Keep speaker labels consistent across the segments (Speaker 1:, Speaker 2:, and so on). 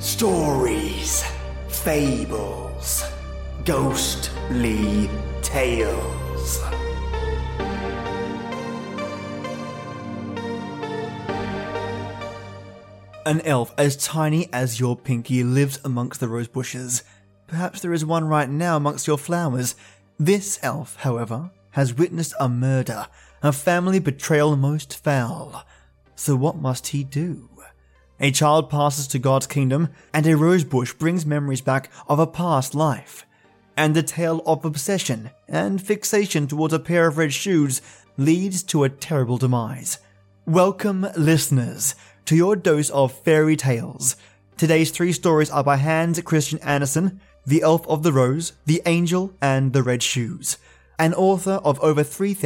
Speaker 1: Stories, fables, ghostly tales. An elf as tiny as your pinky lives amongst the rose bushes. Perhaps there is one right now amongst your flowers. This elf, however, has witnessed a murder, a family betrayal most foul. So what must he do? A child passes to God's kingdom, and a rose bush brings memories back of a past life. And a tale of obsession and fixation towards a pair of red shoes leads to a terrible demise. Welcome, listeners, to your dose of fairy tales. Today's 3 stories are by Hans Christian Andersen, The Elf of the Rose, The Angel, and the Red Shoes. An author of over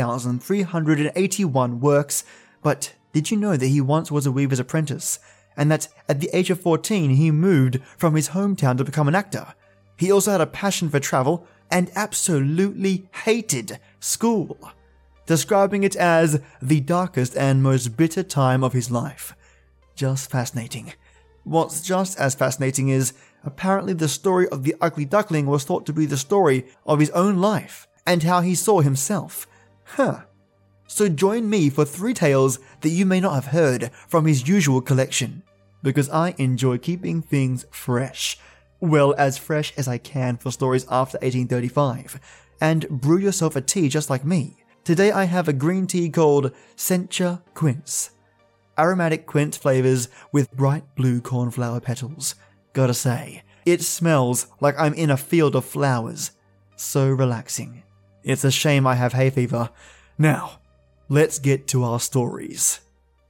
Speaker 1: 3,381 works, but did you know that he once was a weaver's apprentice, and that at the age of 14 he moved from his hometown to become an actor? He also had a passion for travel and absolutely hated school, describing it as the darkest and most bitter time of his life. Just fascinating. What's just as fascinating is, apparently the story of the ugly duckling was thought to be the story of his own life and how he saw himself. So join me for 3 tales that you may not have heard from his usual collection, because I enjoy keeping things fresh. Well, as fresh as I can for stories after 1835. And brew yourself a tea just like me. Today I have a green tea called Sencha Quince. Aromatic quince flavors with bright blue cornflower petals. Gotta say, it smells like I'm in a field of flowers. So relaxing. It's a shame I have hay fever. Now, let's get to our stories.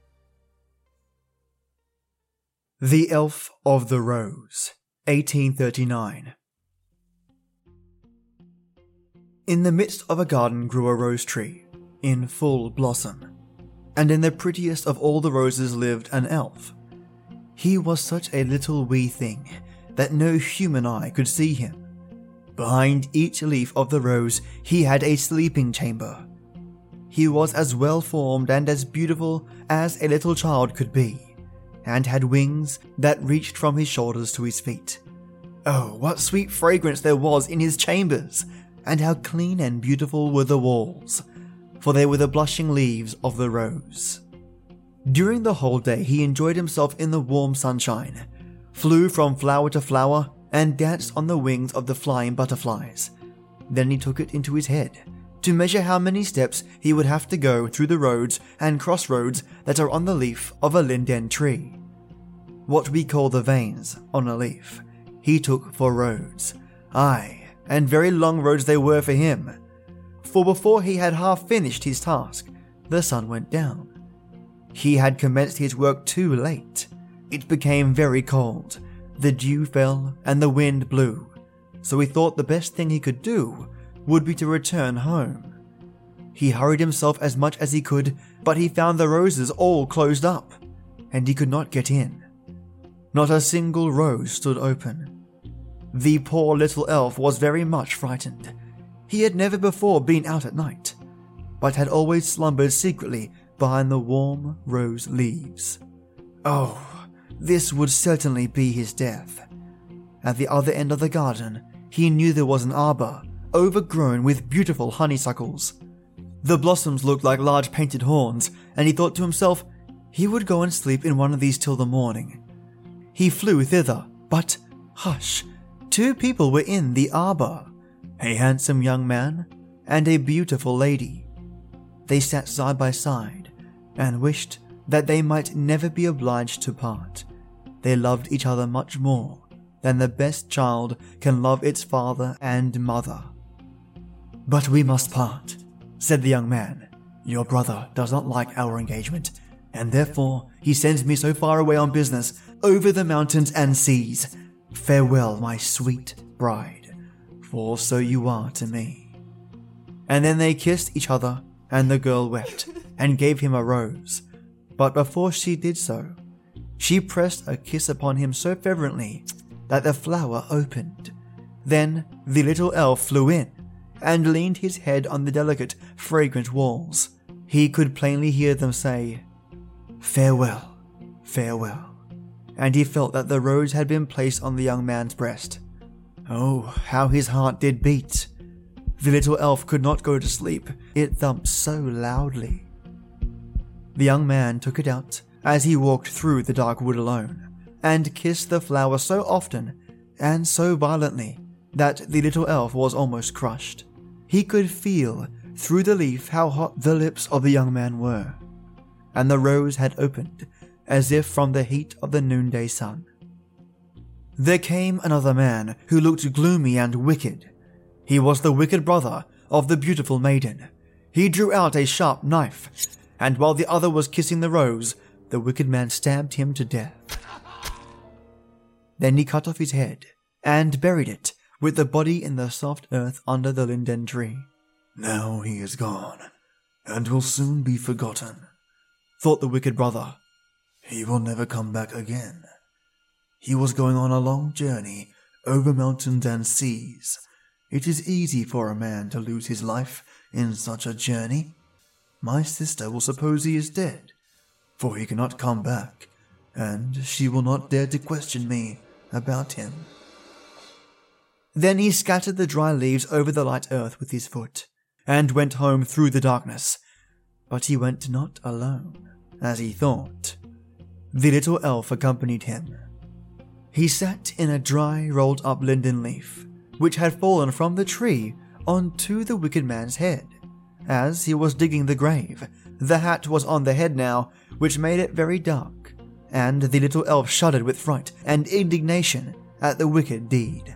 Speaker 1: The Elf of the Rose, 1839. In the midst of a garden grew a rose tree, in full blossom, and in the prettiest of all the roses lived an elf. He was such a little wee thing that no human eye could see him. Behind each leaf of the rose he had a sleeping chamber. He was as well formed and as beautiful as a little child could be, and had wings that reached from his shoulders to his feet. Oh, what sweet fragrance there was in his chambers, and how clean and beautiful were the walls, for they were the blushing leaves of the rose. During the whole day he enjoyed himself in the warm sunshine, flew from flower to flower, and danced on the wings of the flying butterflies. Then he took it into his head to measure how many steps he would have to go through the roads and crossroads that are on the leaf of a linden tree. What we call the veins on a leaf, he took for roads. Aye, and very long roads they were for him. For before he had half finished his task, the sun went down. He had commenced his work too late. It became very cold, the dew fell, and the wind blew, so he thought the best thing he could do would be to return home. He hurried himself as much as he could, but he found the roses all closed up, and he could not get in. Not a single rose stood open. The poor little elf was very much frightened. He had never before been out at night, but had always slumbered secretly behind the warm rose leaves. Oh, this would certainly be his death. At the other end of the garden, he knew there was an arbor, overgrown with beautiful honeysuckles. The blossoms looked like large painted horns, and he thought to himself he would go and sleep in one of these till the morning. He flew thither, but hush, 2 people were in the arbor, a handsome young man and a beautiful lady. They sat side by side and wished that they might never be obliged to part. They loved each other much more than the best child can love its father and mother. "But we must part," said the young man. "Your brother does not like our engagement, and therefore he sends me so far away on business, over the mountains and seas. Farewell, my sweet bride, for so you are to me." And then they kissed each other, and the girl wept, and gave him a rose. But before she did so, she pressed a kiss upon him so fervently that the flower opened. Then the little elf flew in, and leaned his head on the delicate, fragrant walls. He could plainly hear them say, "Farewell, farewell," and he felt that the rose had been placed on the young man's breast. Oh, how his heart did beat! The little elf could not go to sleep, it thumped so loudly. The young man took it out as he walked through the dark wood alone, and kissed the flower so often and so violently that the little elf was almost crushed. He could feel through the leaf how hot the lips of the young man were, and the rose had opened as if from the heat of the noonday sun. There came another man who looked gloomy and wicked. He was the wicked brother of the beautiful maiden. He drew out a sharp knife, and while the other was kissing the rose, the wicked man stabbed him to death. Then he cut off his head and buried it with the body in the soft earth under the linden tree.
Speaker 2: Now he is gone, and will soon be forgotten,
Speaker 1: thought the wicked brother.
Speaker 2: He will never come back again. He was going on a long journey over mountains and seas. It is easy for a man to lose his life in such a journey. My sister will suppose he is dead, for he cannot come back, and she will not dare to question me about him.
Speaker 1: Then he scattered the dry leaves over the light earth with his foot, and went home through the darkness. But he went not alone, as he thought. The little elf accompanied him. He sat in a dry, rolled-up linden leaf, which had fallen from the tree onto the wicked man's head. As he was digging the grave, the hat was on the head now, which made it very dark, and the little elf shuddered with fright and indignation at the wicked deed.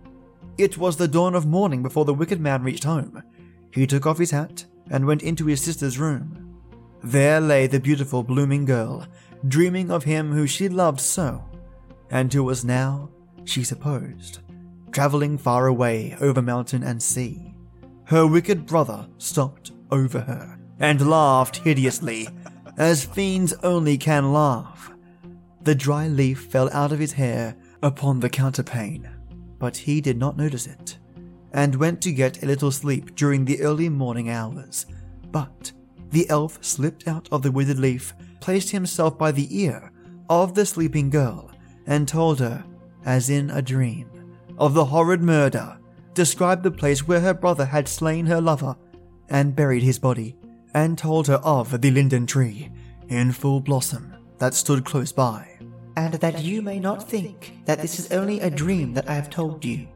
Speaker 1: It was the dawn of morning before the wicked man reached home. He took off his hat and went into his sister's room. There lay the beautiful blooming girl, dreaming of him who she loved so, and who was now, she supposed, travelling far away over mountain and sea. Her wicked brother stopped over her and laughed hideously, as fiends only can laugh. The dry leaf fell out of his hair upon the counterpane, but he did not notice it, and went to get a little sleep during the early morning hours. But the elf slipped out of the withered leaf, placed himself by the ear of the sleeping girl, and told her, as in a dream, of the horrid murder, described the place where her brother had slain her lover and buried his body, and told her of the linden tree in full blossom that stood close by.
Speaker 3: And that you may not think that this is only a dream that I have told you,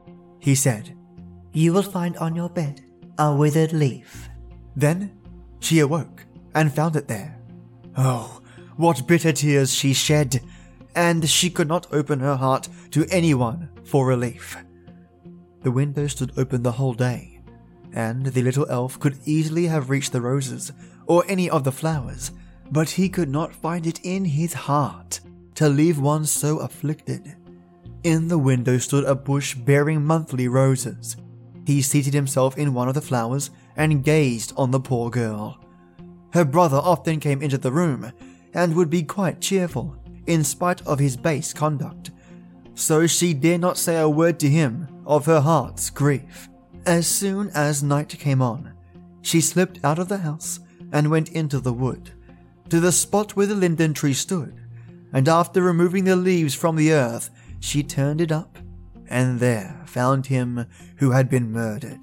Speaker 1: he said,
Speaker 3: you will find on your bed a withered leaf.
Speaker 1: Then she awoke and found it there. Oh, what bitter tears she shed, and she could not open her heart to anyone for relief. The window stood open the whole day, and the little elf could easily have reached the roses or any of the flowers, but he could not find it in his heart to leave one so afflicted. In the window stood a bush bearing monthly roses. He seated himself in one of the flowers and gazed on the poor girl. Her brother often came into the room and would be quite cheerful, in spite of his base conduct, so she dared not say a word to him of her heart's grief. As soon as night came on, she slipped out of the house and went into the wood, to the spot where the linden tree stood, and after removing the leaves from the earth, she turned it up, and there found him who had been murdered.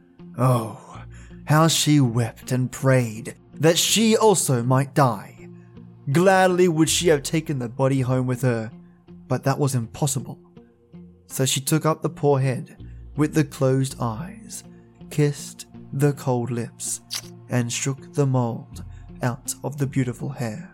Speaker 1: Oh, how she wept and prayed that she also might die. Gladly would she have taken the body home with her, but that was impossible. So she took up the poor head with the closed eyes, kissed the cold lips, and shook the mold out of the beautiful hair.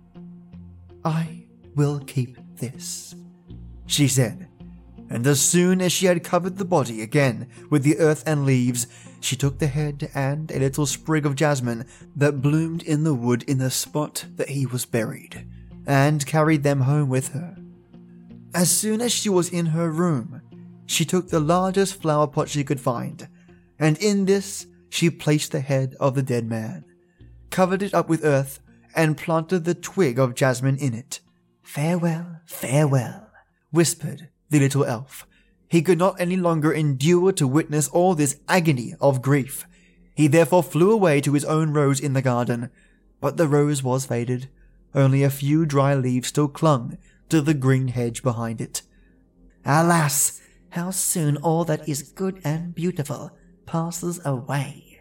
Speaker 1: I will keep this, she said, and as soon as she had covered the body again with the earth and leaves, she took the head and a little sprig of jasmine that bloomed in the wood in the spot that he was buried, and carried them home with her. As soon as she was in her room, she took the largest flower pot she could find, and in this she placed the head of the dead man, covered it up with earth, and planted the twig of jasmine in it. Farewell, farewell, whispered the little elf. He could not any longer endure to witness all this agony of grief. He therefore flew away to his own rose in the garden, but the rose was faded. Only a few dry leaves still clung to the green hedge behind it.
Speaker 3: Alas, how soon all that is good and beautiful passes away.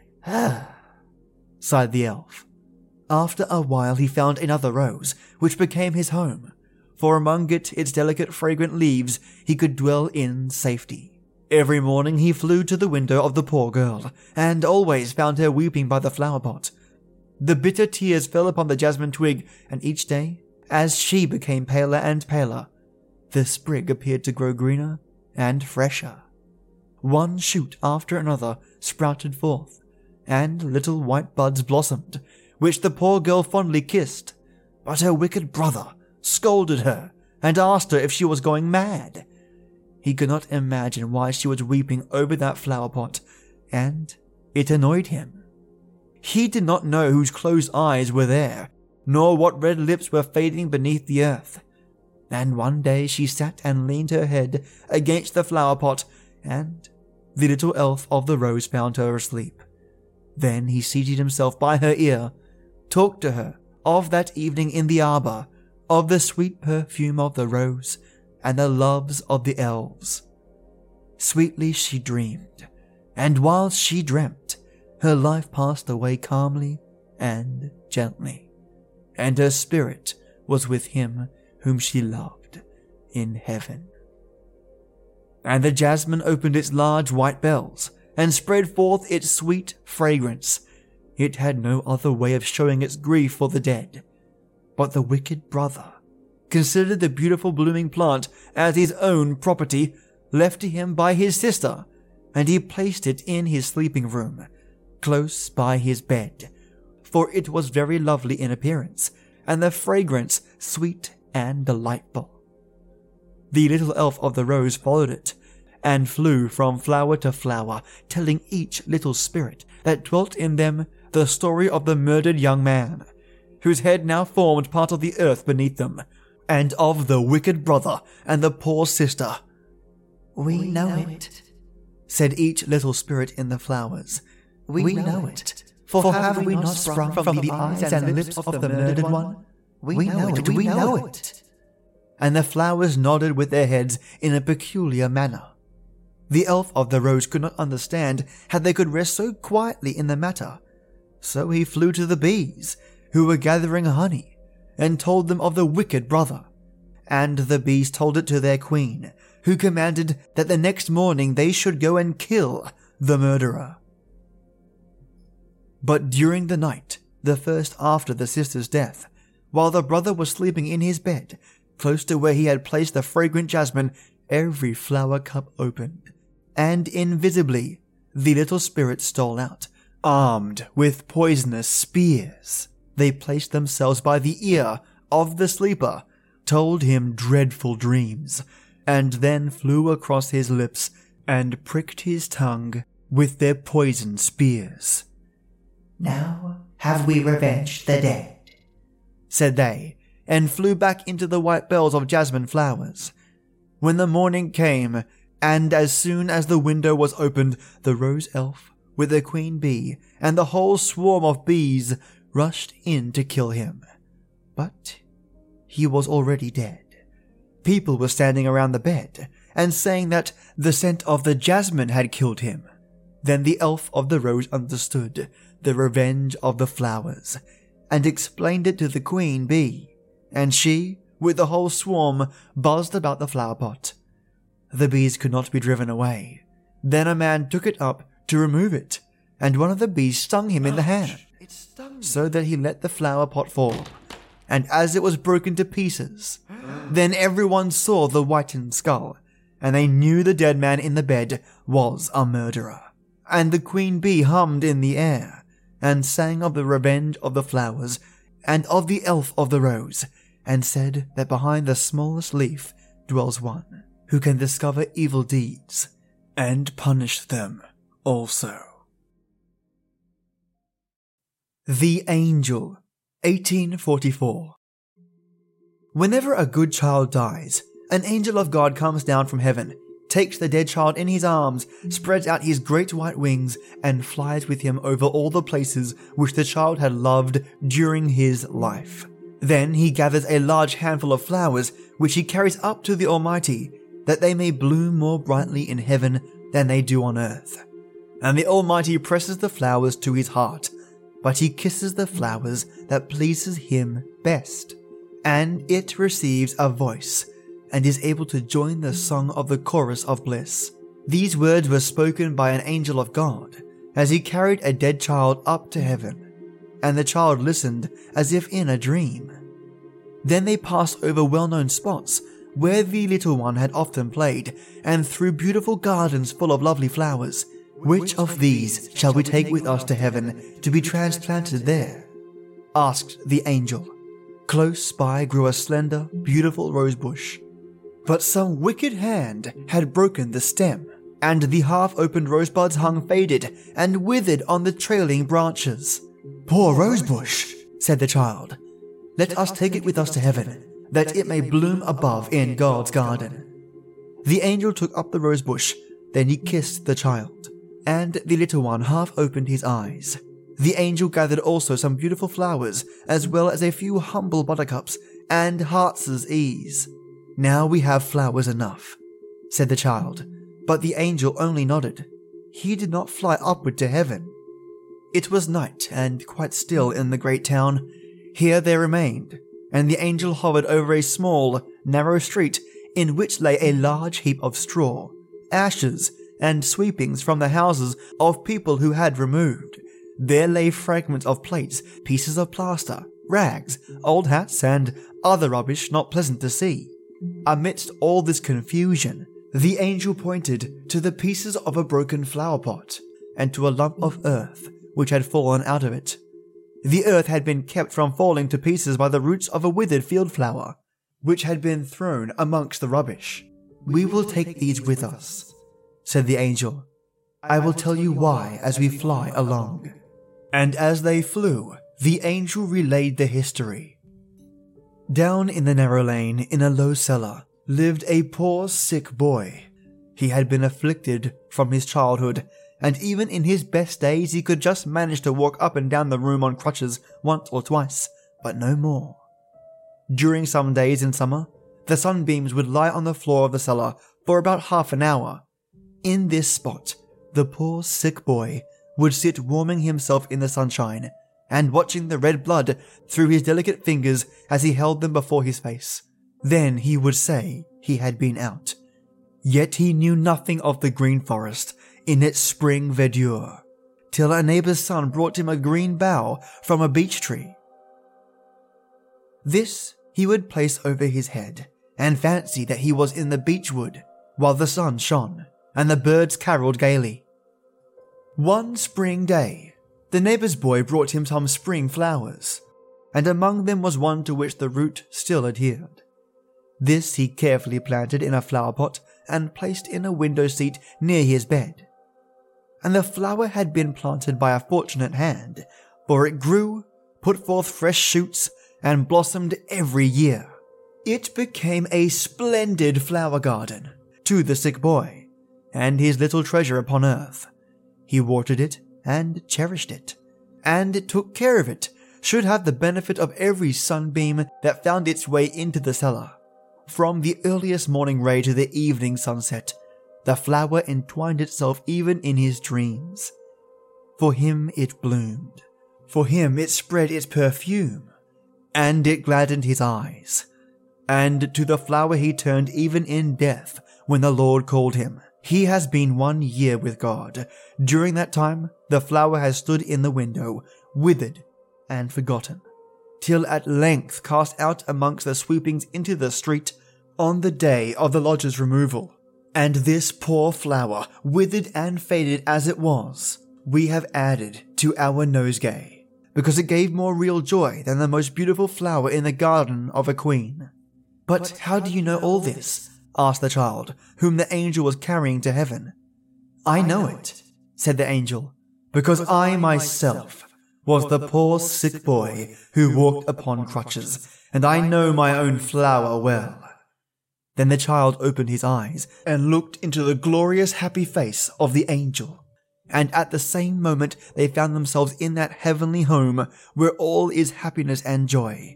Speaker 1: Sighed the elf. After a while he found another rose, which became his home, for among its delicate fragrant leaves he could dwell in safety. Every morning he flew to the window of the poor girl, and always found her weeping by the flower pot. The bitter tears fell upon the jasmine twig, and each day, as she became paler and paler, the sprig appeared to grow greener and fresher. One shoot after another sprouted forth, and little white buds blossomed, which the poor girl fondly kissed, but her wicked brother scolded her and asked her if she was going mad. He could not imagine why she was weeping over that flower pot, and it annoyed him. He did not know whose closed eyes were there, nor what red lips were fading beneath the earth. And one day she sat and leaned her head against the flower pot, and the little elf of the rose found her asleep. Then he seated himself by her ear, talked to her of that evening in the arbor, of the sweet perfume of the rose, and the loves of the elves. Sweetly she dreamed, and while she dreamt, her life passed away calmly and gently, and her spirit was with him whom she loved in heaven. And the jasmine opened its large white bells and spread forth its sweet fragrance. It had no other way of showing its grief for the dead. But the wicked brother considered the beautiful blooming plant as his own property, left to him by his sister, and he placed it in his sleeping room, close by his bed, for it was very lovely in appearance, and the fragrance sweet and delightful. The little elf of the rose followed it, and flew from flower to flower, telling each little spirit that dwelt in them the story of the murdered young man, whose head now formed part of the earth beneath them, and of the wicked brother and the poor sister.
Speaker 3: We know it,
Speaker 1: said each little spirit in the flowers.
Speaker 3: We know it, for have we not sprung from the eyes and lips of the murdered one? We know it.
Speaker 1: And the flowers nodded with their heads in a peculiar manner. The elf of the rose could not understand how they could rest so quietly in the matter, so he flew to the bees, who were gathering honey, and told them of the wicked brother. And the bees told it to their queen, who commanded that the next morning they should go and kill the murderer. But during the night, the first after the sister's death, while the brother was sleeping in his bed, close to where he had placed the fragrant jasmine, every flower cup opened, and invisibly the little spirits stole out, armed with poisonous spears. They placed themselves by the ear of the sleeper, told him dreadful dreams, and then flew across his lips and pricked his tongue with their poisoned spears.
Speaker 3: Now have we revenged the dead,
Speaker 1: said they, and flew back into the white bells of jasmine flowers. When the morning came, and as soon as the window was opened, the rose elf, with the queen bee, and the whole swarm of bees rushed in to kill him. But he was already dead. People were standing around the bed, and saying that the scent of the jasmine had killed him. Then the elf of the rose understood the revenge of the flowers, and explained it to the queen bee, and she, with the whole swarm, buzzed about the flower pot. The bees could not be driven away. Then a man took it up to remove it, and one of the bees stung him in the hand, so that he let the flower pot fall, and as it was broken to pieces, then everyone saw the whitened skull, and they knew the dead man in the bed was a murderer. And the queen bee hummed in the air, and sang of the revenge of the flowers, and of the elf of the rose, and said that behind the smallest leaf dwells one who can discover evil deeds and punish them also. The Angel, 1844. Whenever a good child dies, an angel of God comes down from heaven, takes the dead child in his arms, spreads out his great white wings, and flies with him over all the places which the child had loved during his life. Then he gathers a large handful of flowers, which he carries up to the Almighty, that they may bloom more brightly in heaven than they do on earth. And the Almighty presses the flowers to his heart, but he kisses the flowers that pleases him best, and it receives a voice, and is able to join the song of the chorus of bliss. These words were spoken by an angel of God, as he carried a dead child up to heaven, and the child listened as if in a dream. Then they passed over well-known spots where the little one had often played, and through beautiful gardens full of lovely flowers. Which of these shall we take with us to heaven to be transplanted there? Asked the angel. Close by grew a slender, beautiful rose bush, but some wicked hand had broken the stem, and the half-opened rosebuds hung faded and withered on the trailing branches.
Speaker 2: Poor rosebush,
Speaker 1: said the child. Let us take it with us to heaven, that it may bloom above in God's garden. The angel took up the rosebush, then he kissed the child, and the little one half opened his eyes. The angel gathered also some beautiful flowers, as well as a few humble buttercups and heart's ease. Now we have flowers enough, said the child, but the angel only nodded. He did not fly upward to heaven. It was night and quite still in the great town. Here they remained, and the angel hovered over a small, narrow street in which lay a large heap of straw, ashes, and sweepings from the houses of people who had removed. There lay fragments of plates, pieces of plaster, rags, old hats, and other rubbish not pleasant to see. Amidst all this confusion, the angel pointed to the pieces of a broken flower pot, and to a lump of earth which had fallen out of it. The earth had been kept from falling to pieces by the roots of a withered field flower, which had been thrown amongst the rubbish. We will take these with us, said the angel. I will tell you why as we fly along. And as they flew, the angel relayed the history. Down in the narrow lane, in a low cellar, lived a poor sick boy. He had been afflicted from his childhood, and even in his best days he could just manage to walk up and down the room on crutches once or twice, but no more. During some days in summer, the sunbeams would lie on the floor of the cellar for about half an hour. In this spot, the poor sick boy would sit warming himself in the sunshine, and watching the red blood through his delicate fingers as he held them before his face. Then he would say he had been out. Yet he knew nothing of the green forest in its spring verdure, till a neighbour's son brought him a green bough from a beech tree. This he would place over his head, and fancy that he was in the beech wood, while the sun shone, and the birds caroled gaily. One spring day, the neighbour's boy brought him some spring flowers, and among them was one to which the root still adhered. This he carefully planted in a flower pot and placed in a window seat near his bed. And the flower had been planted by a fortunate hand, for it grew, put forth fresh shoots, and blossomed every year. It became a splendid flower garden to the sick boy, and his little treasure upon earth. He watered it and cherished it, and took care of it, should have the benefit of every sunbeam that found its way into the cellar. From the earliest morning ray to the evening sunset, the flower entwined itself even in his dreams. For him it bloomed, for him it spread its perfume, and it gladdened his eyes. And to the flower he turned even in death when the Lord called him. He has been 1 year with God. During that time, the flower has stood in the window, withered and forgotten, till at length cast out amongst the sweepings into the street on the day of the lodger's removal. And this poor flower, withered and faded as it was, we have added to our nosegay, because it gave more real joy than the most beautiful flower in the garden of a queen. But how do you know all this? Asked the child, whom the angel was carrying to heaven. I know it, said the angel, because I myself was the poor sick boy who walked upon crutches, and I know my own flower well. Then the child opened his eyes and looked into the glorious happy face of the angel, and at the same moment they found themselves in that heavenly home where all is happiness and joy.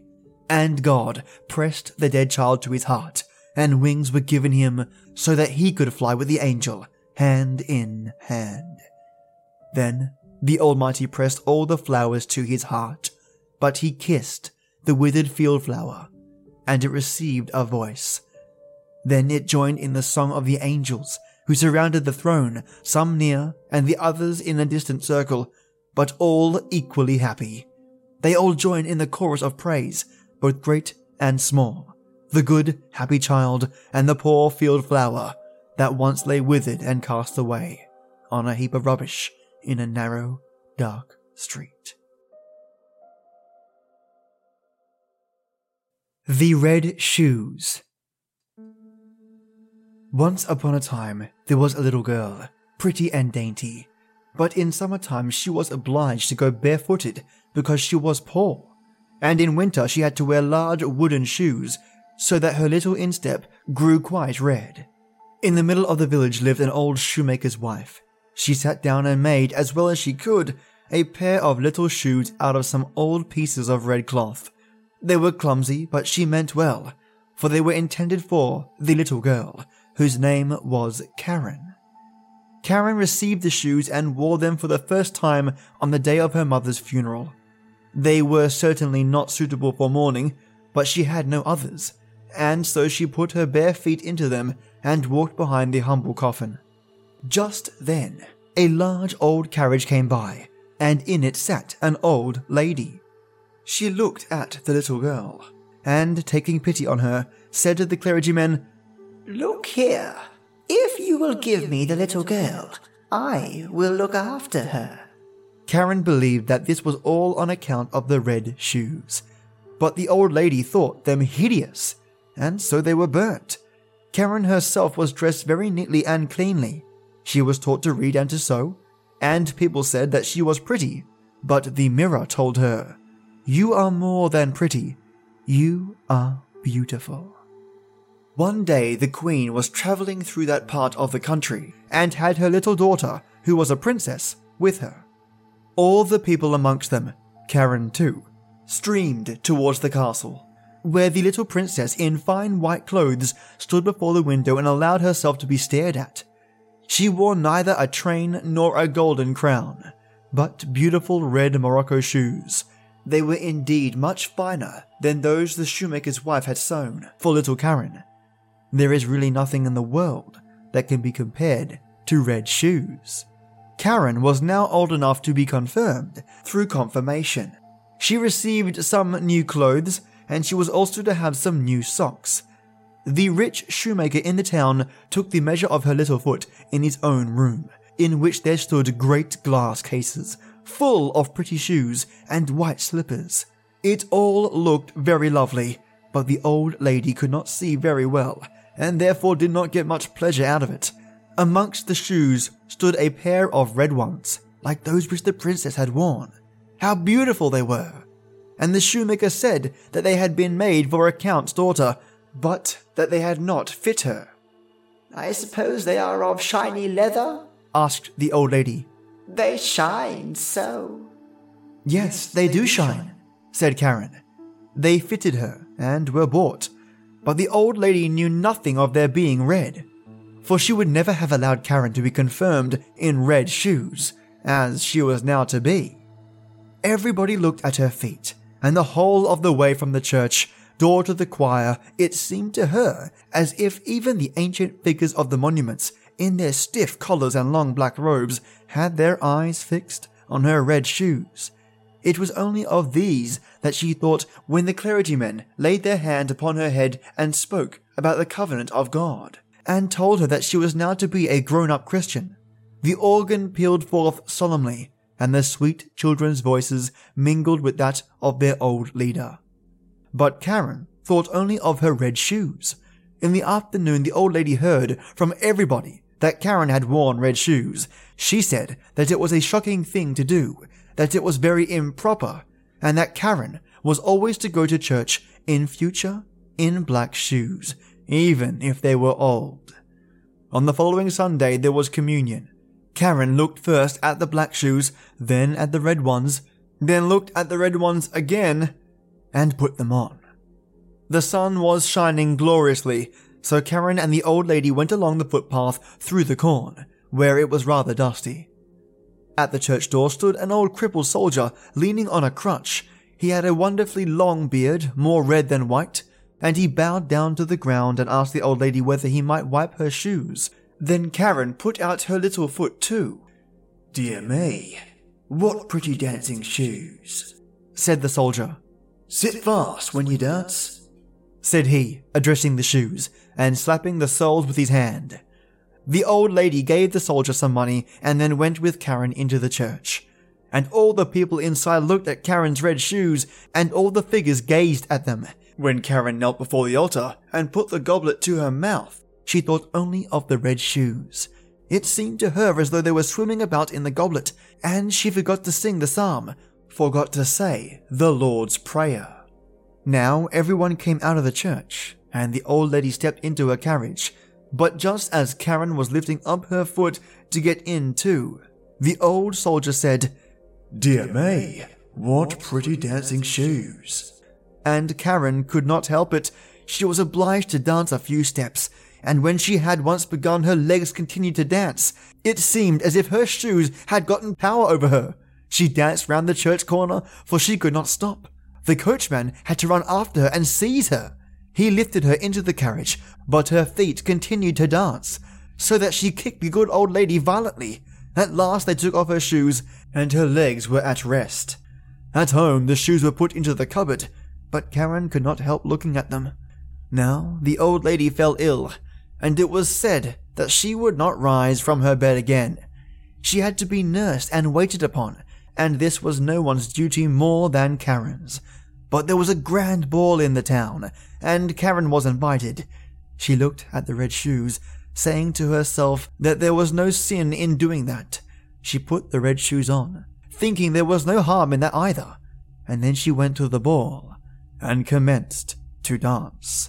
Speaker 1: and God pressed the dead child to his heart, and wings were given him so that he could fly with the angel, hand in hand. Then the Almighty pressed all the flowers to his heart, but he kissed the withered field flower, and it received a voice. Then it joined in the song of the angels who surrounded the throne, some near and the others in a distant circle, but all equally happy. They all joined in the chorus of praise, both great and small, the good, happy child and the poor field flower that once lay withered and cast away on a heap of rubbish in a narrow, dark street. The Red Shoes. Once upon a time, there was a little girl, pretty and dainty, but in summertime she was obliged to go barefooted because she was poor, and in winter she had to wear large wooden shoes so that her little instep grew quite red. In the middle of the village lived an old shoemaker's wife. She sat down and made, as well as she could, a pair of little shoes out of some old pieces of red cloth. They were clumsy, but she meant well, for they were intended for the little girl, whose name was Karen. Karen received the shoes and wore them for the first time on the day of her mother's funeral. They were certainly not suitable for mourning, but she had no others, and so she put her bare feet into them and walked behind the humble coffin. Just then, a large old carriage came by, and in it sat an old lady. She looked at the little girl, and taking pity on her, said to the clergyman,
Speaker 3: "Look here, if you will give me the little girl, I will look after her."
Speaker 1: Karen believed that this was all on account of the red shoes, but the old lady thought them hideous, and so they were burnt. Karen herself was dressed very neatly and cleanly. She was taught to read and to sew, and people said that she was pretty, but the mirror told her, "You are more than pretty, you are beautiful." One day the queen was travelling through that part of the country and had her little daughter, who was a princess, with her. All the people amongst them, Karen too, streamed towards the castle, where the little princess in fine white clothes stood before the window and allowed herself to be stared at. She wore neither a train nor a golden crown, but beautiful red Morocco shoes. They were indeed much finer than those the shoemaker's wife had sewn for little Karen. There is really nothing in the world that can be compared to red shoes. Karen was now old enough to be confirmed through confirmation. She received some new clothes, and she was also to have some new socks. The rich shoemaker in the town took the measure of her little foot in his own room, in which there stood great glass cases, full of pretty shoes and white slippers. It all looked very lovely, but the old lady could not see very well, and therefore did not get much pleasure out of it. Amongst the shoes stood a pair of red ones, like those which the princess had worn. How beautiful they were! And the shoemaker said that they had been made for a count's daughter, but that they had not fit her.
Speaker 3: "I suppose they are of shiny leather?"
Speaker 1: asked the old lady.
Speaker 3: "They shine so."
Speaker 1: Yes, they do shine, said Karen. They fitted her and were bought, but the old lady knew nothing of their being red, for she would never have allowed Karen to be confirmed in red shoes, as she was now to be. Everybody looked at her feet, and the whole of the way from the church door to the choir, it seemed to her as if even the ancient figures of the monuments, in their stiff collars and long black robes, had their eyes fixed on her red shoes. It was only of these that she thought when the clergymen laid their hand upon her head and spoke about the covenant of God, and told her that she was now to be a grown-up Christian. The organ pealed forth solemnly, and the sweet children's voices mingled with that of their old leader. But Karen thought only of her red shoes. In the afternoon, the old lady heard from everybody that Karen had worn red shoes. She said that it was a shocking thing to do, that it was very improper, and that Karen was always to go to church in future in black shoes, even if they were old. On the following Sunday there was communion. Karen looked first at the black shoes, then at the red ones, then looked at the red ones again, and put them on. The sun was shining gloriously, so Karen and the old lady went along the footpath through the corn, where it was rather dusty. At the church door stood an old crippled soldier leaning on a crutch. He had a wonderfully long beard, more red than white, and he bowed down to the ground and asked the old lady whether he might wipe her shoes. Then Karen put out her little foot too.
Speaker 2: "Dear me, what pretty dancing shoes,"
Speaker 1: said the soldier.
Speaker 2: "Sit fast when you dance,"
Speaker 1: said he, addressing the shoes, and slapping the soles with his hand. The old lady gave the soldier some money and then went with Karen into the church. And all the people inside looked at Karen's red shoes, and all the figures gazed at them. When Karen knelt before the altar and put the goblet to her mouth, she thought only of the red shoes. It seemed to her as though they were swimming about in the goblet, and she forgot to sing the psalm, forgot to say the Lord's Prayer. Now everyone came out of the church, and the old lady stepped into her carriage. But just as Karen was lifting up her foot to get in too, the old soldier said,
Speaker 2: "Dear me, what pretty dancing shoes."
Speaker 1: And Karen could not help it. She was obliged to dance a few steps, and when she had once begun, her legs continued to dance. It seemed as if her shoes had gotten power over her. She danced round the church corner, for she could not stop. The coachman had to run after her and seize her. He lifted her into the carriage, but her feet continued to dance, so that she kicked the good old lady violently. At last they took off her shoes, and her legs were at rest. At home, the shoes were put into the cupboard, but Karen could not help looking at them. Now the old lady fell ill, and it was said that she would not rise from her bed again. She had to be nursed and waited upon, and this was no one's duty more than Karen's. But there was a grand ball in the town, and Karen was invited. She looked at the red shoes, saying to herself that there was no sin in doing that. She put the red shoes on, thinking there was no harm in that either, and then she went to the ball and commenced to dance.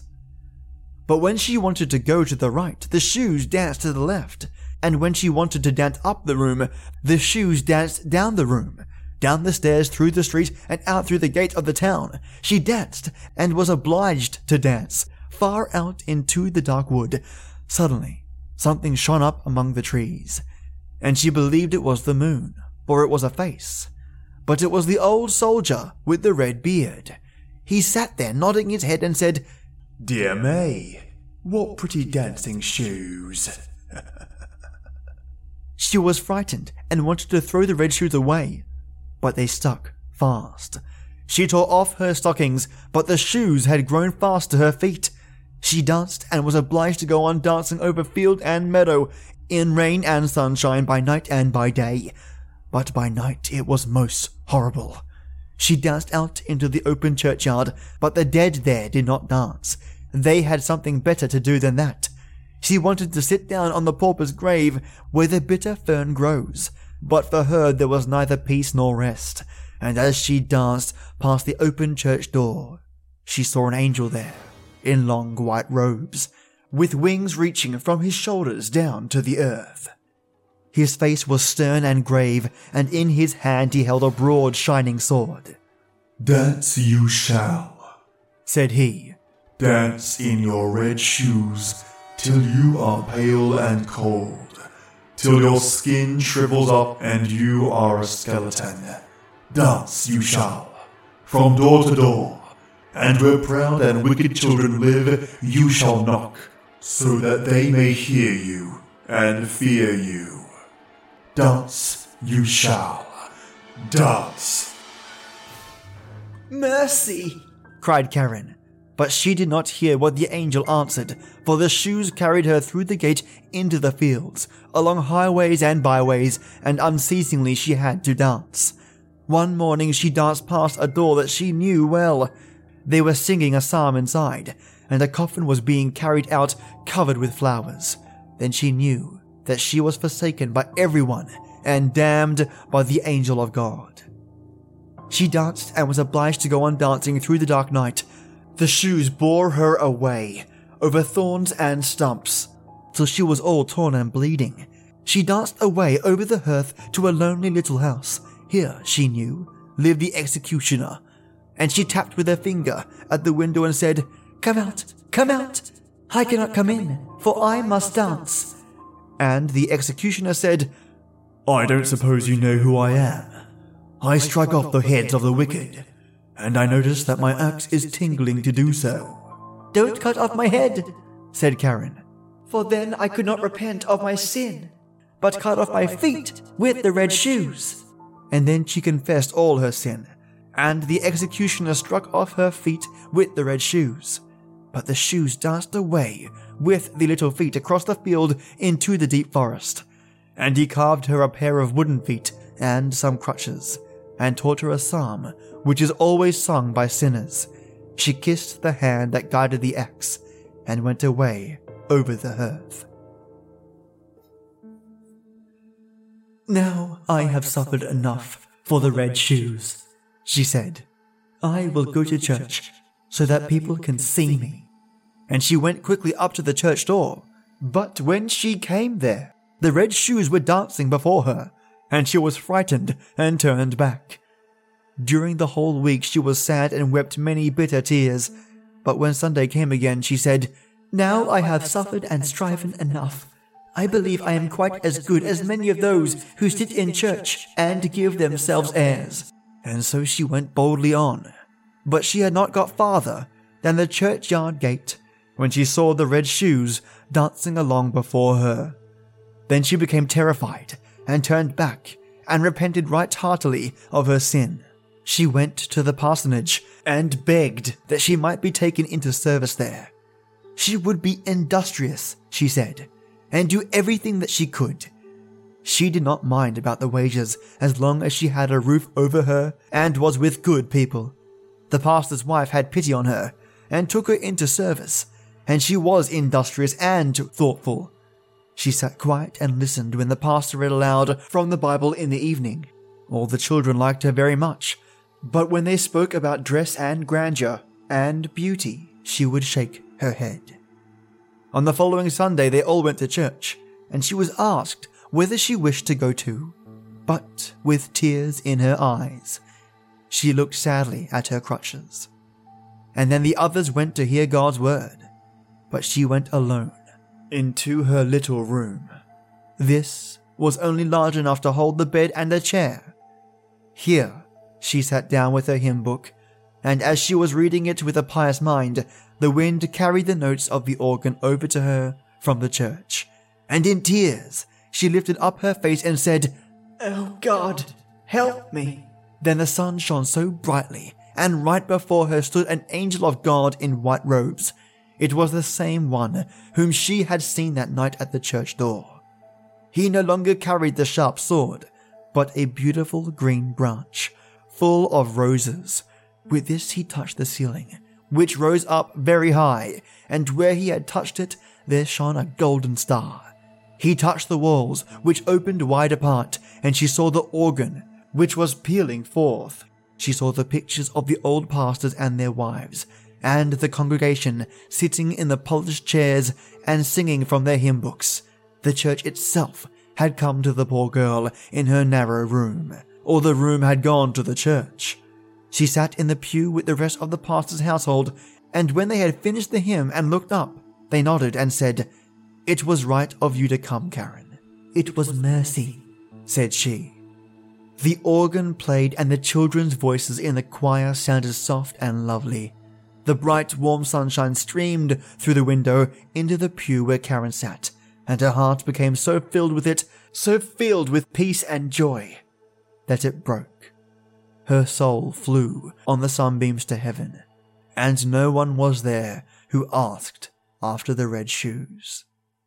Speaker 1: But when she wanted to go to the right, the shoes danced to the left, and when she wanted to dance up the room, the shoes danced down the room, down the stairs, through the street, and out through the gate of the town. She danced, and was obliged to dance, far out into the dark wood. Suddenly, something shone up among the trees, and she believed it was the moon, for it was a face. But it was the old soldier with the red beard. He sat there nodding his head and said,
Speaker 2: "Dear me, what pretty dancing shoes."
Speaker 1: She was frightened and wanted to throw the red shoes away, but they stuck fast. She tore off her stockings, but the shoes had grown fast to her feet. She danced and was obliged to go on dancing over field and meadow, in rain and sunshine, by night and by day. But by night it was most horrible. She danced out into the open churchyard, but the dead there did not dance. They had something better to do than that. She wanted to sit down on the pauper's grave where the bitter fern grows, but for her there was neither peace nor rest, and as she danced past the open church door, she saw an angel there, in long white robes, with wings reaching from his shoulders down to the earth. His face was stern and grave, and in his hand he held a broad shining sword.
Speaker 2: "Dance you shall,"
Speaker 1: said he.
Speaker 2: "Dance in your red shoes till you are pale and cold, till your skin shrivels up and you are a skeleton. Dance you shall, from door to door, and where proud and wicked children live you shall knock, so that they may hear you and fear you. Dance you shall, dance."
Speaker 1: "Mercy!" cried Karen. But she did not hear what the angel answered, for the shoes carried her through the gate into the fields, along highways and byways, and unceasingly she had to dance. One morning she danced past a door that she knew well. They were singing a psalm inside, and a coffin was being carried out covered with flowers. Then she knew that she was forsaken by everyone and damned by the angel of God. She danced and was obliged to go on dancing through the dark night. The shoes bore her away, over thorns and stumps, till she was all torn and bleeding. She danced away over the hearth to a lonely little house. Here, she knew, lived the executioner, and she tapped with her finger at the window and said,
Speaker 3: Come out, come out! I cannot come in, for I must dance."
Speaker 1: And the executioner said,
Speaker 2: "I don't suppose you know who I am. I strike off the heads of the wicked, and I notice that my axe is tingling to do so."
Speaker 3: "Don't cut off my head," said Karen, "for then I could not repent of my sin, but cut off my feet with the red shoes."
Speaker 1: And then she confessed all her sin, and the executioner struck off her feet with the red shoes. But the shoes danced away with the little feet across the field into the deep forest, and he carved her a pair of wooden feet and some crutches, and taught her a psalm which is always sung by sinners. She kissed the hand that guided the axe, and went away over the hearth.
Speaker 3: "Now I have suffered enough for the red shoes," she said. "I will go to church so that people can see me."
Speaker 1: And she went quickly up to the church door. But when she came there, the red shoes were dancing before her, and she was frightened and turned back. During the whole week she was sad and wept many bitter tears. But when Sunday came again, she said,
Speaker 3: "Now I have suffered and striven enough. I believe I am quite as good as many of those who sit in church and give themselves airs."
Speaker 1: And so she went boldly on. But she had not got farther than the churchyard gate when she saw the red shoes dancing along before her. Then she became terrified and turned back and repented right heartily of her sin. She went to the parsonage and begged that she might be taken into service there. She would be industrious, she said, and do everything that she could. She did not mind about the wages as long as she had a roof over her and was with good people. The pastor's wife had pity on her and took her into service, and she was industrious and thoughtful. She sat quiet and listened when the pastor read aloud from the Bible in the evening. All the children liked her very much, but when they spoke about dress and grandeur and beauty, she would shake her head. On the following Sunday, they all went to church, and she was asked whether she wished to go too, but with tears in her eyes, she looked sadly at her crutches. And then the others went to hear God's word, but she went alone into her little room. This was only large enough to hold the bed and a chair. Here she sat down with her hymn book, and as she was reading it with a pious mind, the wind carried the notes of the organ over to her from the church, and in tears she lifted up her face and said,
Speaker 3: "Oh God, help me."
Speaker 1: Then the sun shone so brightly, and right before her stood an angel of God in white robes. It was the same one whom she had seen that night at the church door. He no longer carried the sharp sword, but a beautiful green branch, full of roses. With this he touched the ceiling, which rose up very high, and where he had touched it, there shone a golden star. He touched the walls, which opened wide apart, and she saw the organ, which was pealing forth. She saw the pictures of the old pastors and their wives, and the congregation sitting in the polished chairs and singing from their hymn books. The church itself had come to the poor girl in her narrow room, or the room had gone to the church. She sat in the pew with the rest of the pastor's household, and when they had finished the hymn and looked up, they nodded and said, "It was right of you to come, Karen."
Speaker 3: "It was mercy,"
Speaker 1: said she. The organ played and the children's voices in the choir sounded soft and lovely. The bright, warm sunshine streamed through the window into the pew where Karen sat, and her heart became so filled with it, so filled with peace and joy, that it broke. Her soul flew on the sunbeams to heaven, and no one was there who asked after the red shoes.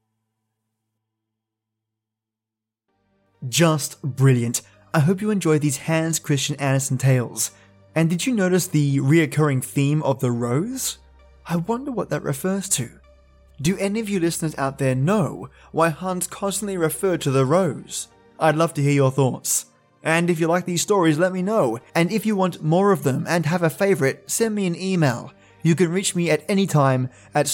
Speaker 1: Just brilliant. I hope you enjoyed these Hans Christian Andersen tales. And did you notice the reoccurring theme of the rose? I wonder what that refers to. Do any of you listeners out there know why Hans constantly referred to the rose? I'd love to hear your thoughts. And if you like these stories, let me know. And if you want more of them and have a favorite, send me an email. You can reach me at any time at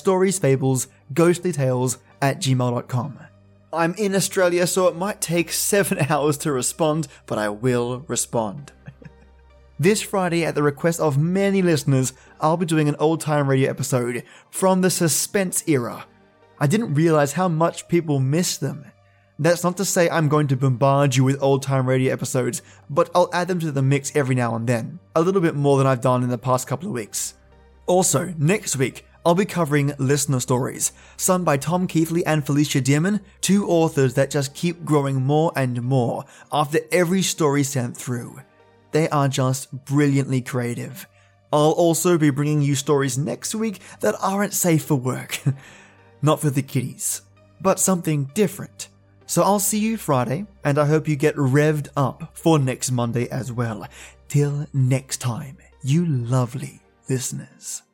Speaker 1: storiesfablesghostlytales@gmail.com. I'm in Australia, so it might take 7 hours to respond, but I will respond. This Friday, at the request of many listeners, I'll be doing an old time radio episode from the suspense era. I didn't realize how much people miss them. That's not to say I'm going to bombard you with old time radio episodes, but I'll add them to the mix every now and then, a little bit more than I've done in the past couple of weeks. Also, next week, I'll be covering listener stories, some by Tom Keithley and Felicia Dearman, two authors that just keep growing more and more after every story sent through. They are just brilliantly creative. I'll also be bringing you stories next week that aren't safe for work. Not for the kiddies, but something different. So I'll see you Friday, and I hope you get revved up for next Monday as well. Till next time, you lovely listeners.